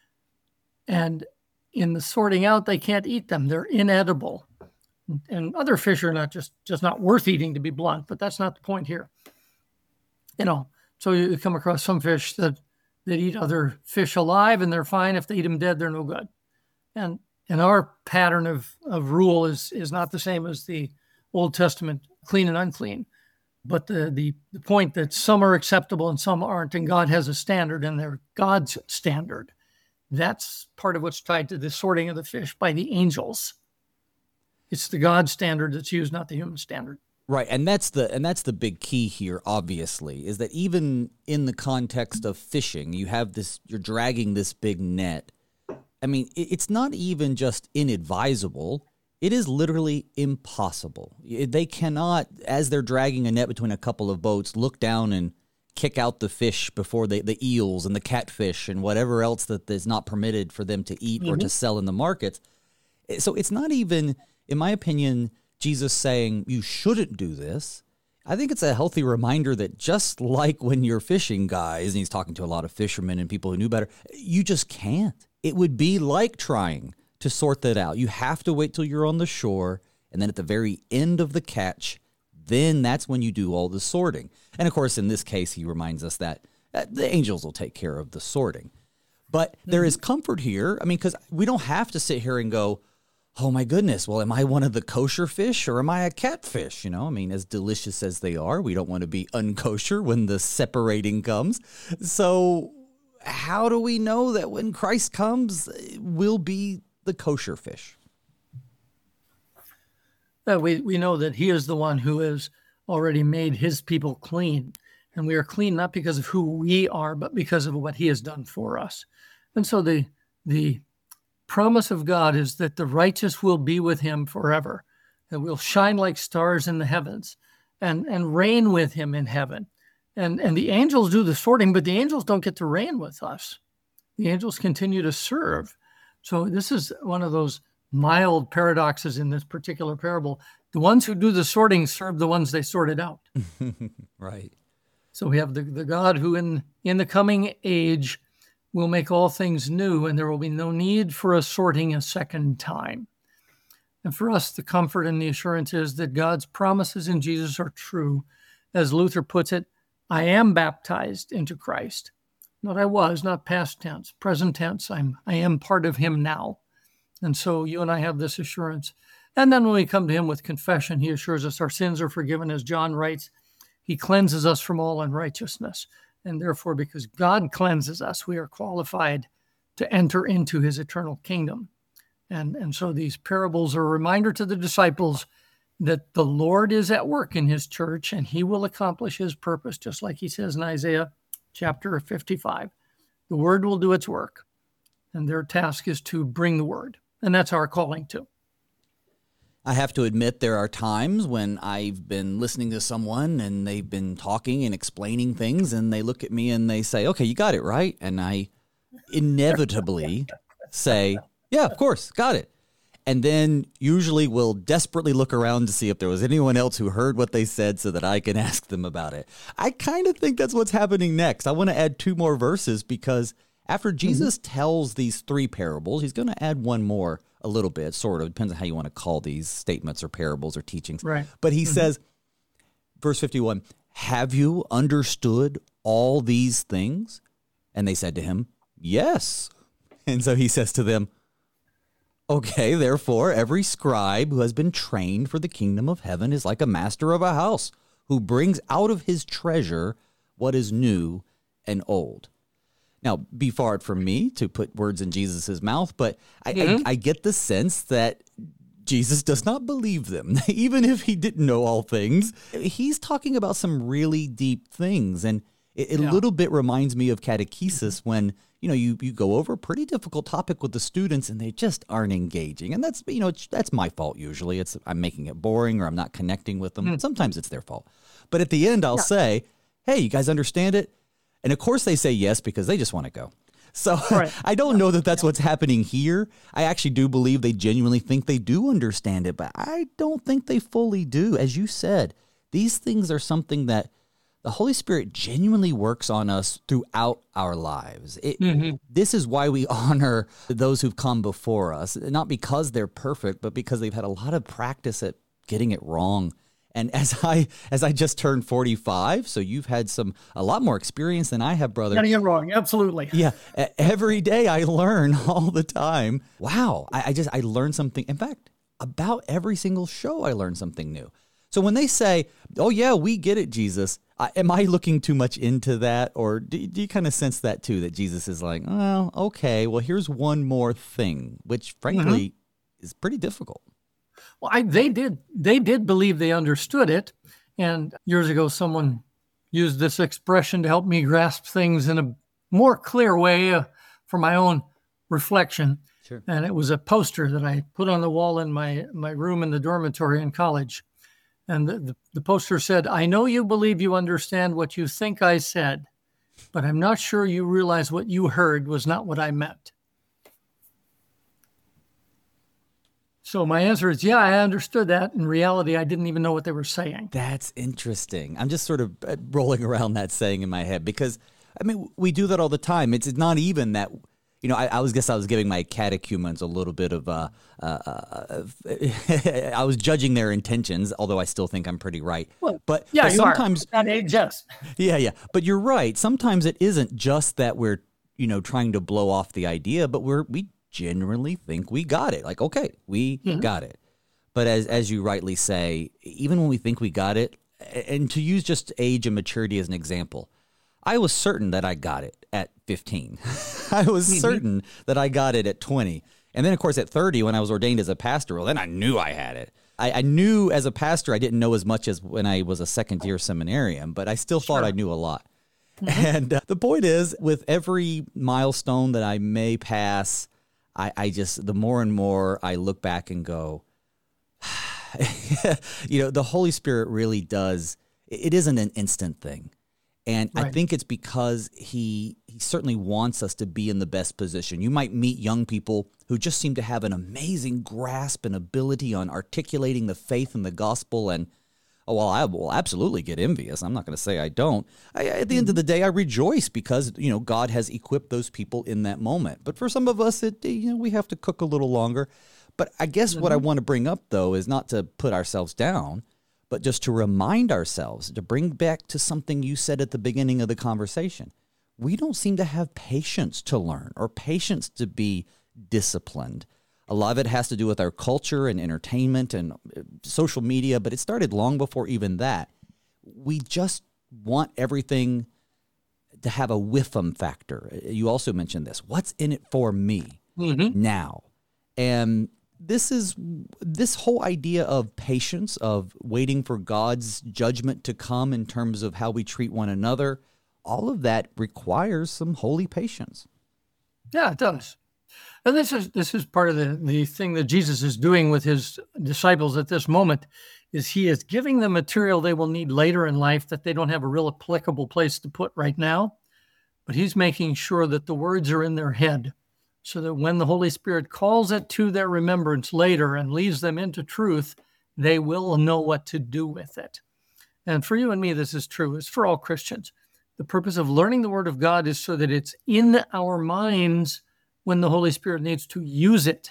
And in the sorting out, they can't eat them. They're inedible. And other fish are not just, just not worth eating, to be blunt, but that's not the point here. You know, so you come across some fish that, that eat other fish alive, and they're fine. If they eat them dead, they're no good. And and our pattern of, of rule is, is not the same as the Old Testament, clean and unclean. But the, the, the point that some are acceptable and some aren't, and God has a standard, and they're God's standard. That's part of what's tied to the sorting of the fish by the angels. It's the God standard that's used, not the human standard. Right, and that's the and that's the big key here, obviously, is that even in the context of fishing, you have this, you're dragging this big net. I mean, it's not even just inadvisable. It is literally impossible. They cannot, as they're dragging a net between a couple of boats, look down and kick out the fish before they, the eels and the catfish and whatever else that is not permitted for them to eat mm-hmm. or to sell in the markets. So it's not even in my opinion, Jesus saying you shouldn't do this, I think it's a healthy reminder that just like when you're fishing, guys, and he's talking to a lot of fishermen and people who knew better, you just can't. It would be like trying to sort that out. You have to wait till you're on the shore, and then at the very end of the catch, then that's when you do all the sorting. And of course, in this case, he reminds us that uh, the angels will take care of the sorting. But mm-hmm. there is comfort here. I mean, because we don't have to sit here and go, oh my goodness, well, am I one of the kosher fish or am I a catfish? You know, I mean, as delicious as they are, we don't want to be unkosher when the separating comes. So how do we know that when Christ comes, we'll be the kosher fish? Uh, we, we know that he is the one who has already made his people clean. And we are clean not because of who we are, but because of what he has done for us. And so the the promise of God is that the righteous will be with him forever, that we'll shine like stars in the heavens and, and reign with him in heaven. And, and the angels do the sorting, but the angels don't get to reign with us. The angels continue to serve. So this is one of those mild paradoxes in this particular parable. The ones who do the sorting serve the ones they sorted out. Right. So we have the, the God who in, in the coming age will make all things new, and there will be no need for a sorting a second time. And for us, the comfort and the assurance is that God's promises in Jesus are true. As Luther puts it, I am baptized into Christ. Not I was, not past tense, present tense. I'm, I am part of him now. And so you and I have this assurance. And then when we come to him with confession, he assures us our sins are forgiven. As John writes, he cleanses us from all unrighteousness. And therefore, because God cleanses us, we are qualified to enter into his eternal kingdom. And, and so these parables are a reminder to the disciples that the Lord is at work in his church and he will accomplish his purpose, just like he says in Isaiah chapter fifty-five. The word will do its work, and their task is to bring the word. And that's our calling too. I have to admit there are times when I've been listening to someone and they've been talking and explaining things and they look at me and they say, okay, you got it, right? And I inevitably say, yeah, of course, got it. And then usually will desperately look around to see if there was anyone else who heard what they said so that I can ask them about it. I kind of think that's what's happening next. I want to add two more verses because after Jesus mm-hmm. tells these three parables, he's going to add one more a little bit, sort of. Depends on how you want to call these statements or parables or teachings. Right. But he mm-hmm. says, verse fifty-one, have you understood all these things? And they said to him, yes. And so he says to them, okay, therefore, every scribe who has been trained for the kingdom of heaven is like a master of a house who brings out of his treasure what is new and old. Now, be far it from me to put words in Jesus' mouth, but I, mm-hmm. I, I get the sense that Jesus does not believe them. Even if he didn't know all things, he's talking about some really deep things. And it, it yeah. a little bit reminds me of catechesis when, you know, you, you go over a pretty difficult topic with the students and they just aren't engaging. And that's, you know, it's, that's my fault usually. It's I'm making it boring or I'm not connecting with them. Mm. Sometimes it's their fault. But at the end, I'll yeah. say, hey, you guys understand it? And of course they say yes because they just want to go. So right. I don't know that that's what's happening here. I actually do believe they genuinely think they do understand it, but I don't think they fully do. As you said, these things are something that the Holy Spirit genuinely works on us throughout our lives. It, mm-hmm. This is why we honor those who've come before us, not because they're perfect, but because they've had a lot of practice at getting it wrong. And as I as I just turned forty-five, so you've had some a lot more experience than I have, brother. Getting it wrong, absolutely. Yeah, every day I learn all the time. Wow, I, I just I learn something. In fact, about every single show, I learn something new. So when they say, "Oh yeah, we get it, Jesus," uh, am I looking too much into that, or do, do you kind of sense that too? That Jesus is like, "Oh, okay, well here's one more thing," which frankly mm-hmm. is pretty difficult. Well, I, they did. They did believe they understood it, and years ago, someone used this expression to help me grasp things in a more clear way uh, for my own reflection. Sure. And it was a poster that I put on the wall in my my room in the dormitory in college, and the, the, the poster said, "I know you believe you understand what you think I said, but I'm not sure you realize what you heard was not what I meant." So my answer is, yeah, I understood that. In reality, I didn't even know what they were saying. That's interesting. I'm just sort of uh, rolling around that saying in my head because, I mean, we do that all the time. It's not even that, you know, I, I was guess I was giving my catechumens a little bit of, uh, uh, uh, I was judging their intentions, although I still think I'm pretty right. Well, but yeah, but you sometimes, are. That age, yes. Yeah, yeah. But you're right. Sometimes it isn't just that we're, you know, trying to blow off the idea, but we're, we genuinely think we got it. Like, okay, we mm-hmm. got it. But as as you rightly say, even when we think we got it, and to use just age and maturity as an example, I was certain that I got it at fifteen. I was mm-hmm. certain that I got it at twenty. And then, of course, at thirty, when I was ordained as a pastor, well, then I knew I had it. I, I knew as a pastor I didn't know as much as when I was a second-year seminarian, but I still thought sure. I knew a lot. Mm-hmm. And uh, the point is, with every milestone that I may pass, I, I just, the more and more I look back and go, you know, the Holy Spirit really does, it isn't an instant thing. And right. I think it's because he he certainly wants us to be in the best position. You might meet young people who just seem to have an amazing grasp and ability on articulating the faith and the gospel. And, oh, well, I will absolutely get envious. I'm not going to say I don't. I, at the mm-hmm. end of the day, I rejoice because, you know, God has equipped those people in that moment. But for some of us, it you know, we have to cook a little longer. But I guess mm-hmm. what I want to bring up, though, is not to put ourselves down, but just to remind ourselves, to bring back to something you said at the beginning of the conversation. We don't seem to have patience to learn or patience to be disciplined. A lot of it has to do with our culture and entertainment and social media, but it started long before even that. We just want everything to have a whiff 'em factor. You also mentioned this. What's in it for me mm-hmm. now? And this is this whole idea of patience, of waiting for God's judgment to come in terms of how we treat one another. All of that requires some holy patience. Yeah, it does. And this is this is part of the, the thing that Jesus is doing with his disciples at this moment, is he is giving them material they will need later in life that they don't have a real applicable place to put right now. But he's making sure that the words are in their head so that when the Holy Spirit calls it to their remembrance later and leads them into truth, they will know what to do with it. And for you and me, this is true. It's for all Christians. The purpose of learning the Word of God is so that it's in our minds when the Holy Spirit needs to use it,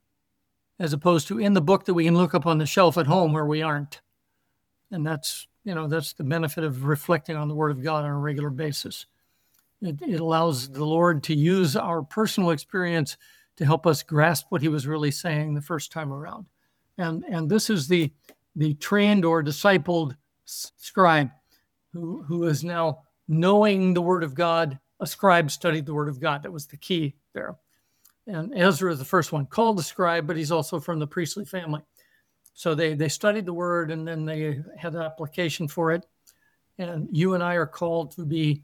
as opposed to in the book that we can look up on the shelf at home where we aren't. And that's, you know, that's the benefit of reflecting on the Word of God on a regular basis. It, it allows the Lord to use our personal experience to help us grasp what he was really saying the first time around. And, and this is the, the trained or discipled scribe who, who is now knowing the Word of God. A scribe studied the Word of God. That was the key there. And Ezra is the first one called a scribe, but he's also from the priestly family. So they, they studied the Word, and then they had an application for it. And you and I are called to be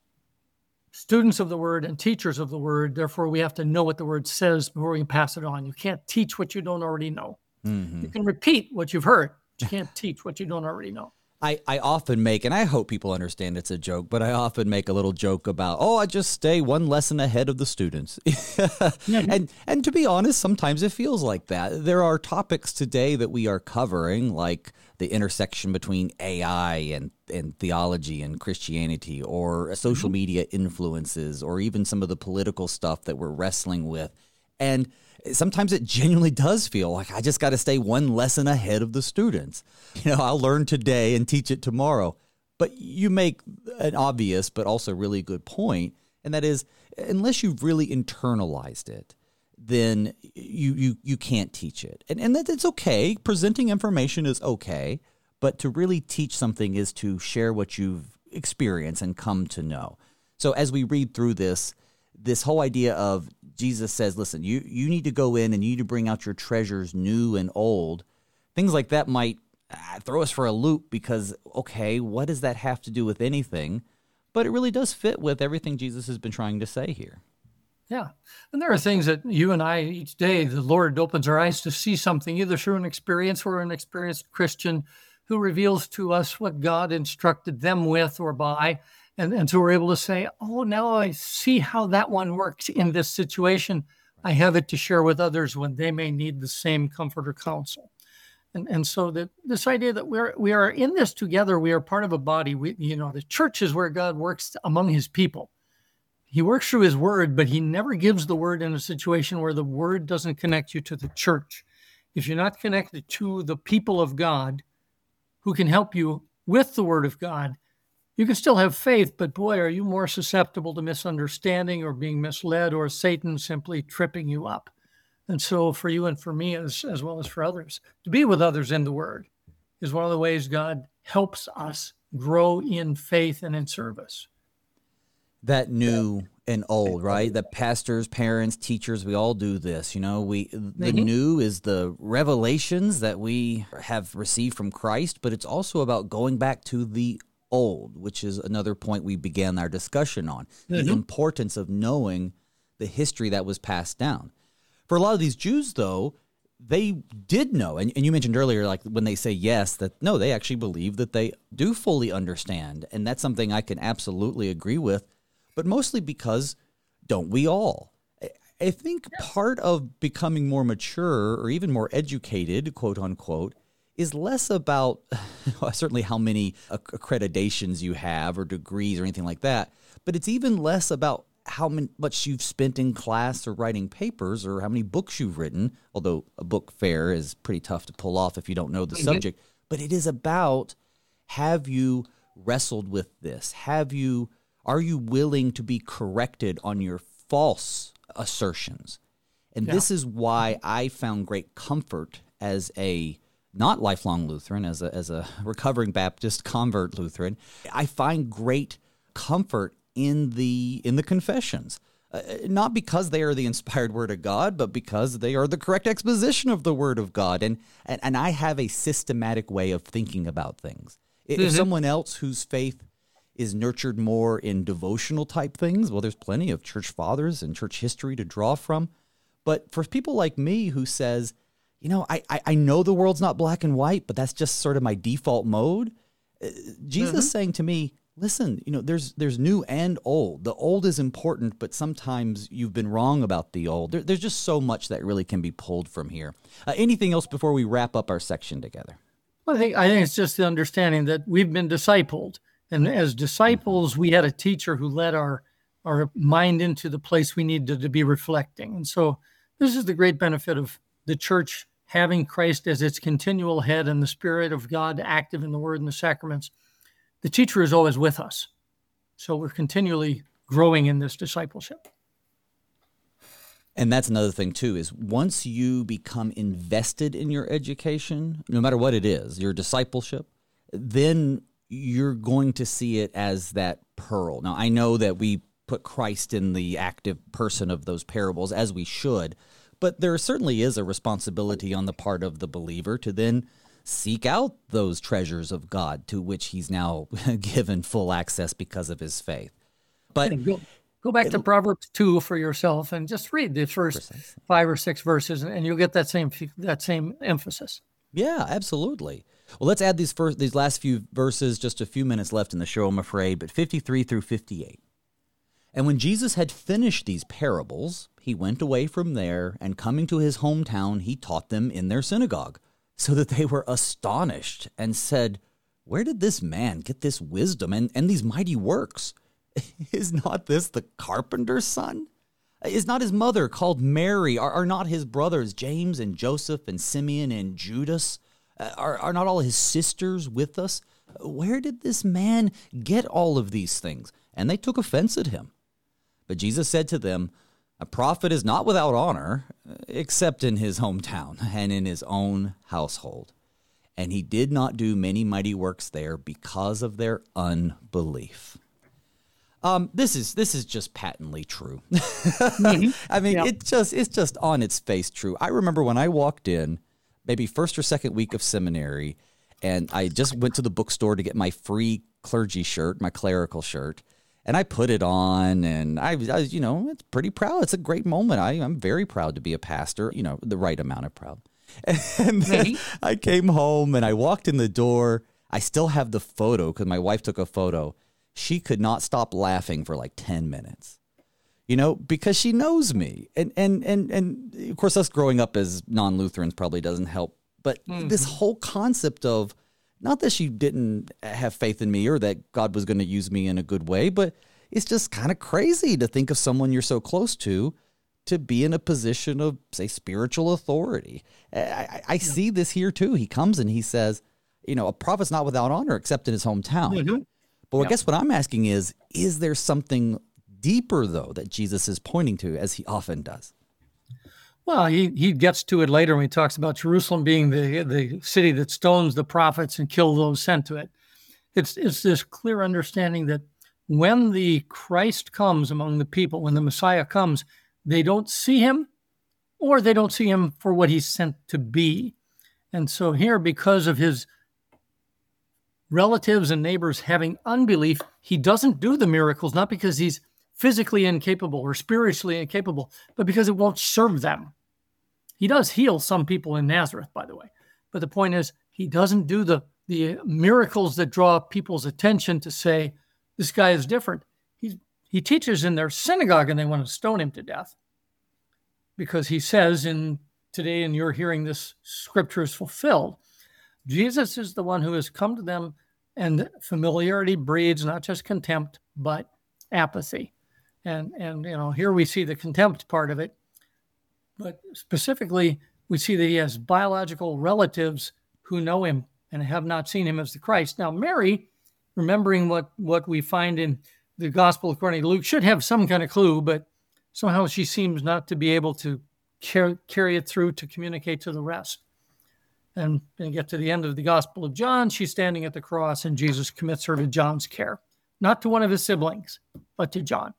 students of the Word and teachers of the Word. Therefore, we have to know what the Word says before we can pass it on. You can't teach what you don't already know. Mm-hmm. You can repeat what you've heard, but you can't teach what you don't already know. I, I often make, and I hope people understand it's a joke, but I often make a little joke about, oh, I just stay one lesson ahead of the students. mm-hmm. And and to be honest, sometimes it feels like that. There are topics today that we are covering, like the intersection between A I and, and theology and Christianity, or social mm-hmm. media influences, or even some of the political stuff that we're wrestling with. And sometimes it genuinely does feel like I just got to stay one lesson ahead of the students. You know, I'll learn today and teach it tomorrow. But you make an obvious but also really good point, and that is, unless you've really internalized it, then you you you can't teach it. And and that it's okay. Presenting information is okay, but to really teach something is to share what you've experienced and come to know. So as we read through this, this whole idea of Jesus says, listen, you, you need to go in and you need to bring out your treasures new and old. Things like that might uh, throw us for a loop because, okay, what does that have to do with anything? But it really does fit with everything Jesus has been trying to say here. Yeah. And there are things that you and I, each day, the Lord opens our eyes to see something, either through an experience or an experienced Christian who reveals to us what God instructed them with or by. And, and so we're able to say, oh, now I see how that one worked in this situation. I have it to share with others when they may need the same comfort or counsel. And, and so that this idea that we're we are in this together, we are part of a body. We, you know, the church is where God works among his people. He works through his word, but he never gives the word in a situation where the word doesn't connect you to the church. If you're not connected to the people of God who can help you with the word of God, you can still have faith, but boy, are you more susceptible to misunderstanding or being misled or Satan simply tripping you up. And so for you and for me, as, as well as for others, to be with others in the word is one of the ways God helps us grow in faith and in service. That new and old, right? That pastors, parents, teachers, we all do this. You know, we the mm-hmm. new is the revelations that we have received from Christ, but it's also about going back to the old, which is another point we began our discussion on, mm-hmm. the importance of knowing the history that was passed down. For a lot of these Jews, though, they did know, and, and you mentioned earlier, like when they say yes, that no, they actually believe that they do fully understand, and that's something I can absolutely agree with, but mostly because don't we all? I think part of becoming more mature or even more educated, quote unquote, is less about certainly how many accreditations you have or degrees or anything like that, but it's even less about how much you've spent in class or writing papers or how many books you've written, although a book fair is pretty tough to pull off if you don't know the mm-hmm. subject. But it is about, have you wrestled with this? Have you, are you willing to be corrected on your false assertions? And yeah. this is why I found great comfort as a not lifelong Lutheran, as a, as a recovering Baptist convert Lutheran. I find great comfort in the in the confessions, uh, not because they are the inspired word of God, but because they are the correct exposition of the word of God. And and, and I have a systematic way of thinking about things. If mm-hmm. someone else whose faith is nurtured more in devotional type things, well, there's plenty of church fathers and church history to draw from. But for people like me who says, you know, I, I, I know the world's not black and white, but that's just sort of my default mode. Uh, Jesus mm-hmm. saying to me, listen, you know, there's there's new and old. The old is important, but sometimes you've been wrong about the old. There, there's just so much that really can be pulled from here. Uh, anything else before we wrap up our section together? Well, I think I think it's just the understanding that we've been discipled, and as disciples, we had a teacher who led our our mind into the place we needed to be reflecting. And so, this is the great benefit of the church having Christ as its continual head and the Spirit of God active in the Word and the sacraments. The teacher is always with us. So we're continually growing in this discipleship. And that's another thing, too, is once you become invested in your education, no matter what it is, your discipleship, then you're going to see it as that pearl. Now, I know that we put Christ in the active person of those parables, as we should, but there certainly is a responsibility on the part of the believer to then seek out those treasures of God to which he's now given full access because of his faith. But go, go back it, to Proverbs two for yourself and just read the first precisely. five or six verses, and you'll get that same that same emphasis. Yeah, absolutely. Well, let's add these first these last few verses. Just a few minutes left in the show, I'm afraid, but fifty-three through fifty-eight. And when Jesus had finished these parables, he went away from there, and coming to his hometown, he taught them in their synagogue, so that they were astonished and said, where did this man get this wisdom and, and these mighty works? Is not this the carpenter's son? Is not his mother called Mary? Are, are not his brothers James and Joseph and Simeon and Judas? Uh, are, are not all his sisters with us? Where did this man get all of these things? And they took offense at him. But Jesus said to them, a prophet is not without honor, except in his hometown and in his own household. And he did not do many mighty works there because of their unbelief. Um, this is this is just patently true. Mm-hmm. I mean, yep. it just it's just on its face true. I remember when I walked in, maybe first or second week of seminary, and I just went to the bookstore to get my free clergy shirt, my clerical shirt. And I put it on, and I, I, you know, it's pretty proud. It's a great moment. I, I'm very proud to be a pastor, you know, the right amount of proud. And then I came home, and I walked in the door. I still have the photo because my wife took a photo. She could not stop laughing for like ten minutes. you know, because she knows me. And, and, and, and of course, us growing up as non-Lutherans probably doesn't help. But mm-hmm. this whole concept of, not that she didn't have faith in me or that God was going to use me in a good way, but it's just kind of crazy to think of someone you're so close to to be in a position of, say, spiritual authority. I, I, I yeah. see this here too. He comes and he says, you know, a prophet's not without honor except in his hometown. Mm-hmm. But yeah. I guess what I'm asking is, is there something deeper, though, that Jesus is pointing to, as he often does? Well, he, he gets to it later when he talks about Jerusalem being the, the city that stones the prophets and kills those sent to it. It's, it's this clear understanding that when the Christ comes among the people, when the Messiah comes, they don't see him, or they don't see him for what he's sent to be. And so here, because of his relatives and neighbors having unbelief, he doesn't do the miracles, not because he's physically incapable or spiritually incapable, but because it won't serve them. He does heal some people in Nazareth, by the way. But the point is, he doesn't do the, the miracles that draw people's attention to say, this guy is different. He's, he teaches in their synagogue and they want to stone him to death because he says in today, and you're hearing this scripture is fulfilled. Jesus is the one who has come to them, and familiarity breeds not just contempt, but apathy. And, and you know, here we see the contempt part of it, but specifically, we see that he has biological relatives who know him and have not seen him as the Christ. Now, Mary, remembering what, what we find in the Gospel according to Luke, should have some kind of clue, but somehow she seems not to be able to car- carry it through to communicate to the rest. And when you get to the end of the Gospel of John, she's standing at the cross, and Jesus commits her to John's care. Not to one of his siblings, but to John.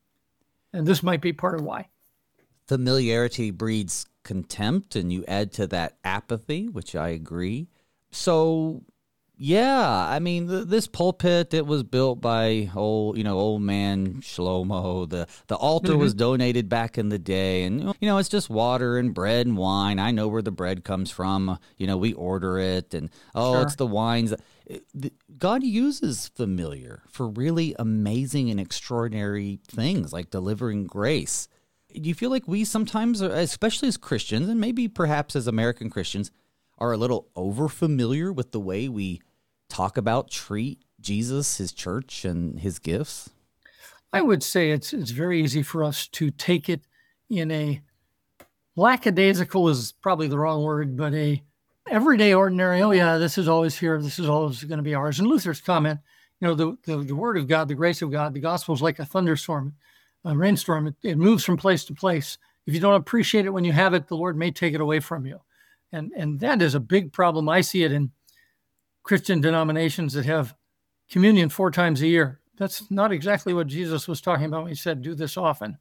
And this might be part of why. Familiarity breeds contempt, and you add to that apathy, which I agree. So, yeah, I mean, th- this pulpit, it was built by old, you know, old man Shlomo. The the altar mm-hmm. was donated back in the day, and you know, it's just water and bread and wine. I know where the bread comes from. You know, we order it, and oh, sure. It's the wines. God uses familiar for really amazing and extraordinary things, like delivering grace. Do you feel like we sometimes, especially as Christians, and maybe perhaps as American Christians, are a little over-familiar with the way we talk about, treat Jesus, his church, and his gifts? I would say it's it's very easy for us to take it in a lackadaisical is probably the wrong word, but a everyday, ordinary, oh yeah, this is always here, this is always going to be ours. And Luther's comment, you know, the, the, the word of God, the grace of God, the gospel is like a thunderstorm, a rainstorm. It, it moves from place to place. If you don't appreciate it when you have it, the Lord may take it away from you. And, and that is a big problem. I see it in Christian denominations that have communion four times a year. That's not exactly what Jesus was talking about when he said, do this often.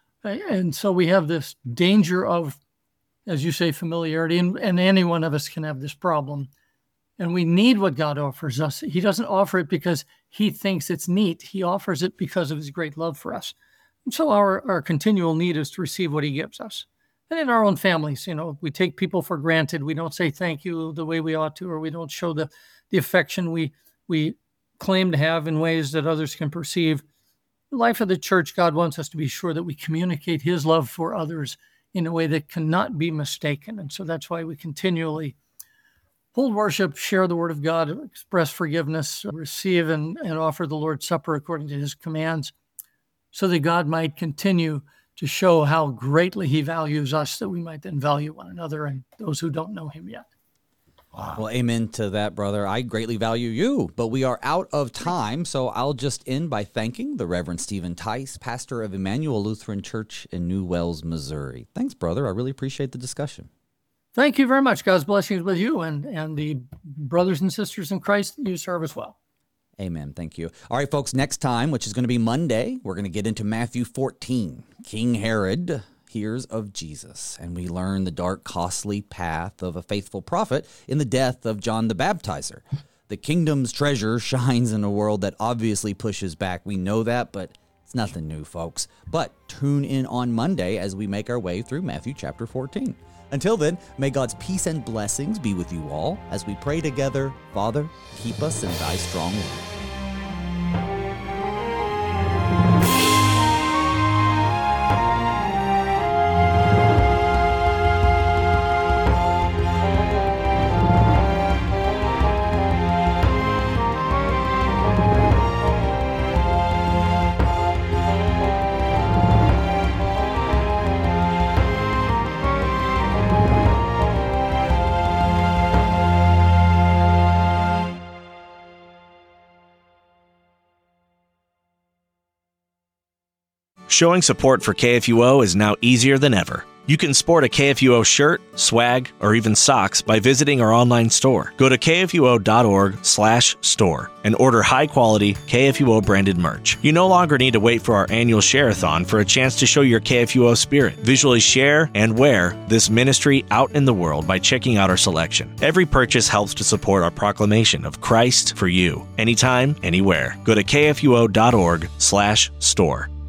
And so we have this danger of, as you say, familiarity, and, and any one of us can have this problem. And we need what God offers us. He doesn't offer it because he thinks it's neat. He offers it because of his great love for us. And so our, our continual need is to receive what he gives us. And in our own families, you know, we take people for granted. We don't say thank you the way we ought to, or we don't show the, the affection we, we claim to have in ways that others can perceive. The life of the church, God wants us to be sure that we communicate his love for others in a way that cannot be mistaken. And so that's why we continually hold worship, share the word of God, express forgiveness, receive and, and offer the Lord's Supper according to his commands, so that God might continue to show how greatly he values us, that we might then value one another and those who don't know him yet. Wow. Well, amen to that, brother. I greatly value you, but we are out of time, so I'll just end by thanking the Reverend Stephen Tice, pastor of Emmanuel Lutheran Church in New Wells, Missouri. Thanks, brother. I really appreciate the discussion. Thank you very much. God's blessings with you and, and the brothers and sisters in Christ that you serve as well. Amen. Thank you. All right, folks, next time, which is going to be Monday, we're going to get into Matthew fourteen. King Herod hears of Jesus, and we learn the dark, costly path of a faithful prophet in the death of John the Baptizer. The kingdom's treasure shines in a world that obviously pushes back. We know that, but it's nothing new, folks. But tune in on Monday as we make our way through Matthew chapter fourteen. Until then, may God's peace and blessings be with you all as we pray together. Father, keep us in thy strong word. Showing support for K F U O is now easier than ever. You can sport a K F U O shirt, swag, or even socks by visiting our online store. Go to k f u o dot org slash store and order high-quality K F U O branded merch. You no longer need to wait for our annual share-a-thon for a chance to show your K F U O spirit. Visually share and wear this ministry out in the world by checking out our selection. Every purchase helps to support our proclamation of Christ for you, anytime, anywhere. Go to k f u o dot org slash store.